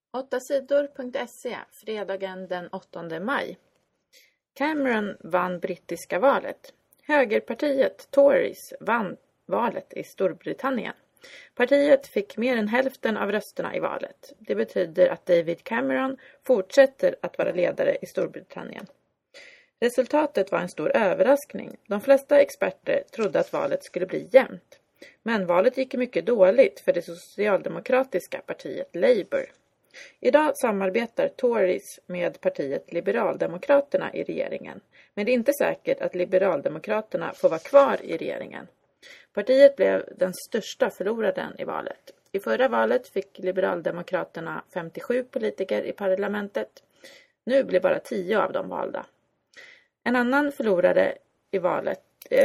8sidor.se, fredagen den 8 maj. Cameron vann brittiska valet. Högerpartiet Tories vann valet i Storbritannien. Partiet fick mer än hälften av rösterna i valet. Det betyder att David Cameron fortsätter att vara ledare i Storbritannien. Resultatet var en stor överraskning. De flesta experter trodde att valet skulle bli jämnt. Men valet gick mycket dåligt för det socialdemokratiska partiet Labour. Idag samarbetar Tories med partiet Liberaldemokraterna i regeringen. Men det är inte säkert att Liberaldemokraterna får vara kvar i regeringen. Partiet blev den största förloraren i valet. I förra valet fick Liberaldemokraterna 57 politiker i parlamentet. Nu blir bara 10 av dem valda. En annan förlorare i valet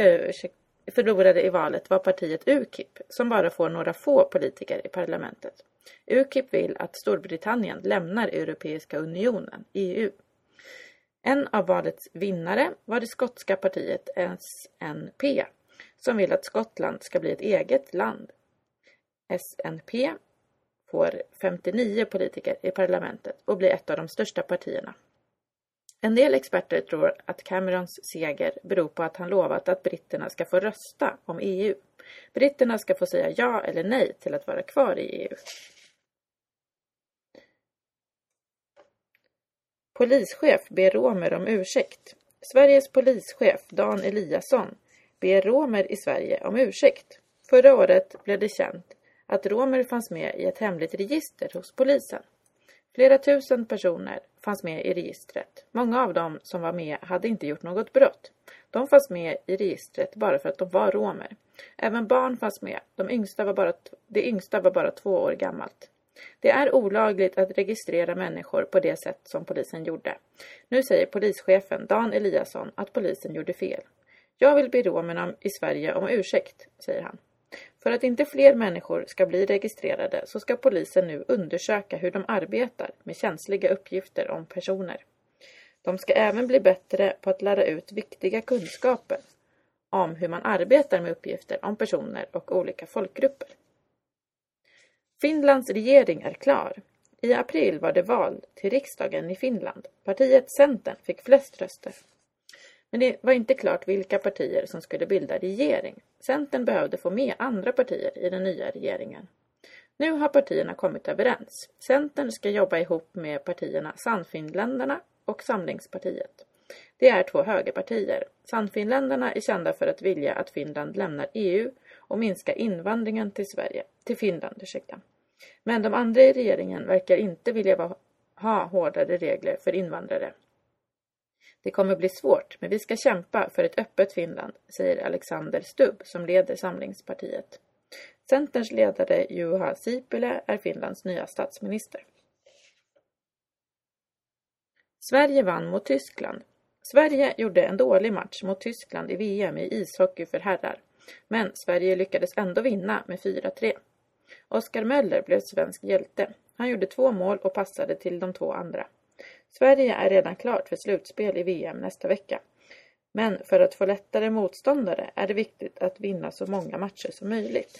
var partiet UKIP, som bara får några få politiker i parlamentet. UKIP vill att Storbritannien lämnar Europeiska unionen, EU. En av valets vinnare var det skotska partiet SNP, som vill att Skottland ska bli ett eget land. SNP får 59 politiker i parlamentet och blir ett av de största partierna. En del experter tror att Camerons seger beror på att han lovat att britterna ska få rösta om EU. Britterna ska få säga ja eller nej till att vara kvar i EU. Polischef ber romer om ursäkt. Sveriges polischef Dan Eliasson ber romer i Sverige om ursäkt. Förra året blev det känt att romer fanns med i ett hemligt register hos polisen. Flera tusen personer fanns med i registret. Många av dem som var med hade inte gjort något brott. De fanns med i registret bara för att de var romer. Även barn fanns med. Det yngsta var bara 2 år gammalt. Det är olagligt att registrera människor på det sätt som polisen gjorde. Nu säger polischefen Dan Eliasson att polisen gjorde fel. Jag vill be romerna i Sverige om ursäkt, säger han. För att inte fler människor ska bli registrerade så ska polisen nu undersöka hur de arbetar med känsliga uppgifter om personer. De ska även bli bättre på att lära ut viktiga kunskaper om hur man arbetar med uppgifter om personer och olika folkgrupper. Finlands regering är klar. I april var det val till riksdagen i Finland. Partiet Centern fick flest röster. Men det var inte klart vilka partier som skulle bilda regering. Centern behövde få med andra partier i den nya regeringen. Nu har partierna kommit överens. Centern ska jobba ihop med partierna Sannfinländarna och Samlingspartiet. Det är 2 högerpartier. Sannfinländarna är kända för att vilja att Finland lämnar EU och minska invandringen till Finland. Men de andra i regeringen verkar inte vilja ha hårdare regler för invandrare. Det kommer bli svårt, men vi ska kämpa för ett öppet Finland, säger Alexander Stubb som leder Samlingspartiet. Centerns ledare Juha Sipilä är Finlands nya statsminister. Sverige vann mot Tyskland. Sverige gjorde en dålig match mot Tyskland i VM i ishockey för herrar, men Sverige lyckades ändå vinna med 4-3. Oskar Möller blev svensk hjälte. Han gjorde 2 mål och passade till de 2 andra. Sverige är redan klart för slutspel i VM nästa vecka. Men för att få lättare motståndare är det viktigt att vinna så många matcher som möjligt.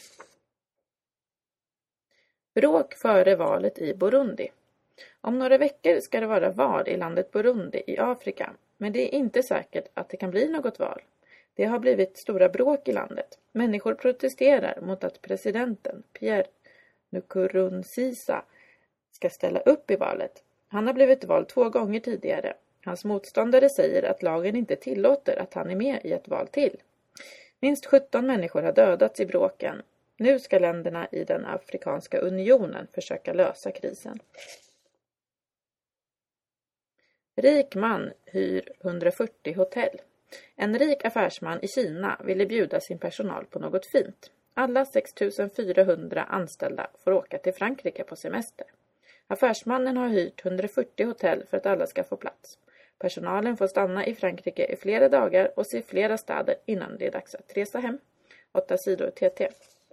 Bråk före valet i Burundi. Om några veckor ska det vara val i landet Burundi i Afrika. Men det är inte säkert att det kan bli något val. Det har blivit stora bråk i landet. Människor protesterar mot att presidenten Pierre Nkurunziza ska ställa upp i valet. Han har blivit vald 2 gånger tidigare. Hans motståndare säger att lagen inte tillåter att han är med i ett val till. Minst 17 människor har dödats i bråken. Nu ska länderna i den Afrikanska unionen försöka lösa krisen. Rik man hyr 140 hotell. En rik affärsman i Kina ville bjuda sin personal på något fint. Alla 6 400 anställda får åka till Frankrike på semester. Affärsmannen har hyrt 140 hotell för att alla ska få plats. Personalen får stanna i Frankrike i flera dagar och se flera städer innan det är dags att resa hem. 8 sidor TT.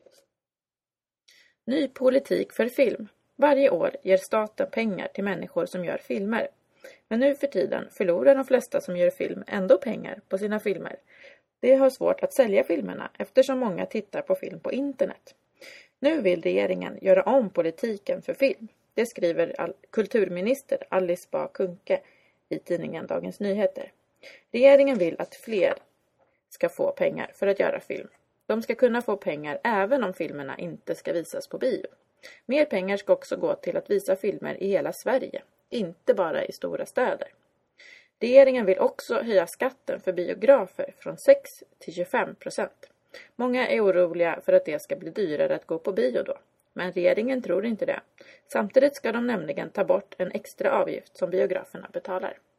Ny politik för film. Varje år ger staten pengar till människor som gör filmer. Men nu för tiden förlorar de flesta som gör film ändå pengar på sina filmer. Det har svårt att sälja filmerna eftersom många tittar på film på internet. Nu vill regeringen göra om politiken för film. Det skriver kulturminister Alice Bah Kuhnke i tidningen Dagens Nyheter. Regeringen vill att fler ska få pengar för att göra film. De ska kunna få pengar även om filmerna inte ska visas på bio. Mer pengar ska också gå till att visa filmer i hela Sverige, inte bara i stora städer. Regeringen vill också höja skatten för biografer från 6 till 25%. Många är oroliga för att det ska bli dyrare att gå på bio då. Men regeringen tror inte det. Samtidigt ska de nämligen ta bort en extra avgift som biograferna betalar.